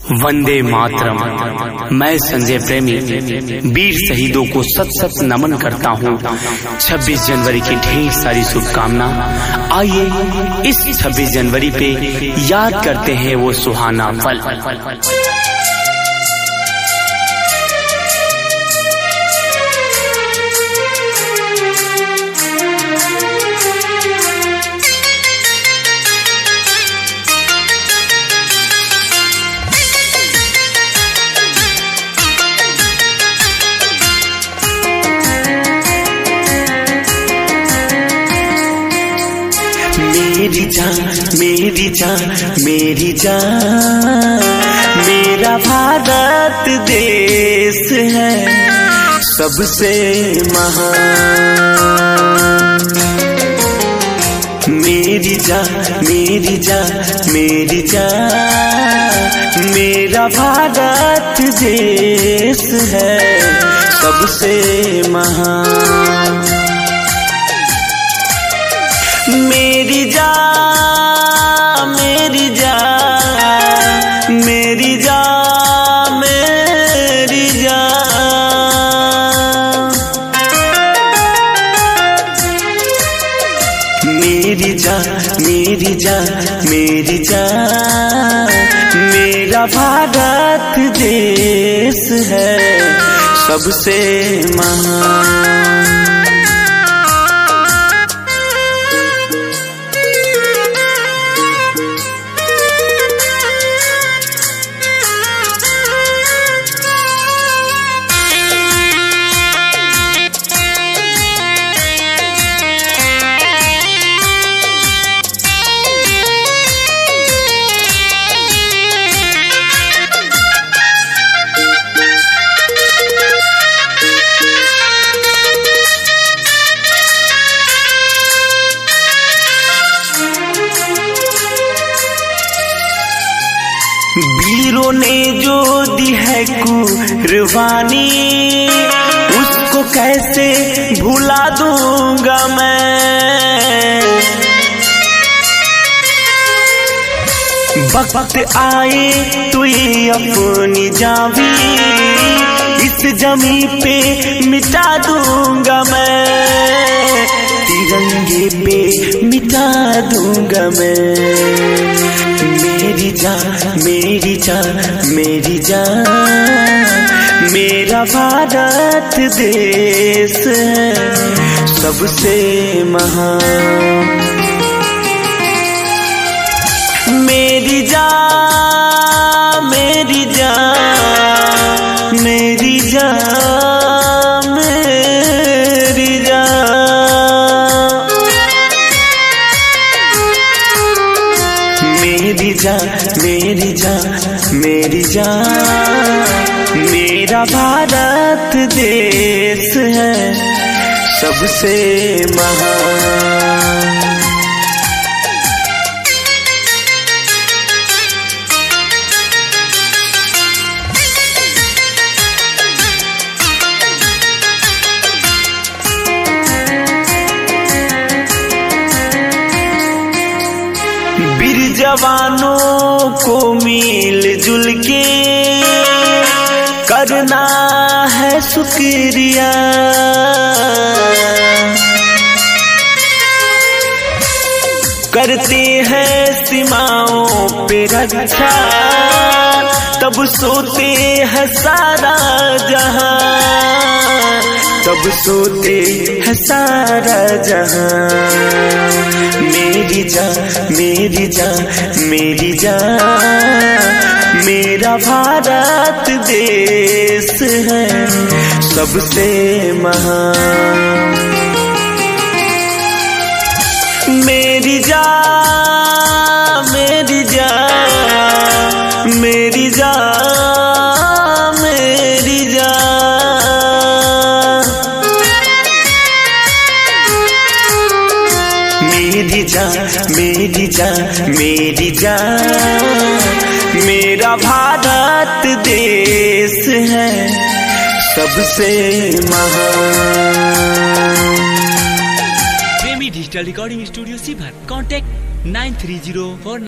वंदे मातरम। मैं संजय प्रेमी वीर शहीदों को सत सत नमन करता हूँ। 26 जनवरी की ढेर सारी शुभकामना। आइए इस 26 जनवरी पे याद करते हैं वो सुहाना पल। मेरी जान मेरी जान मेरी जान, मेरा भारत देश है सबसे महान। मेरी जान मेरी जान मेरी जान, मेरा भारत देश है सबसे महान। मेरी जान मेरी जान मेरी जान मेरी जान, मेरी जान मेरी जान मेरी जान, मेरा भारत देश है सबसे महान। वीरों ने जो दी है कुर्बानी, उसको कैसे भुला दूंगा मैं। वक्त आए तो ये अपनी जान भी इस जमी पे मिटा दूंगा मैं, तिरंगे पे मिटा दूंगा मैं। मेरी जान मेरी जान मेरी जान, मेरा भारत देश है सबसे महान। मेरी जान मेरी जान मेरी जान मेरी जान, मेरी जान मेरी जान मेरी जान, मेरा भारत देश है सबसे महान। वीर जवानों को मिलजुल के करना है शुक्रिया, करते हैं सीमाओं पे रक्षा, तब सोते हैं सारा जहां, तब सोते हैं सारा जहां। मेरी जान मेरी जान मेरी जान, मेरा भारत देश है सबसे महान। मेरी जान मेरी जान मेरी जान मेरी जान, मेरी जान मेरी जान मेरी जान, मेरा भारत देश है सबसे महान। प्रेमी डिजिटल रिकॉर्डिंग स्टूडियो सीभर, कॉन्टैक्ट 9304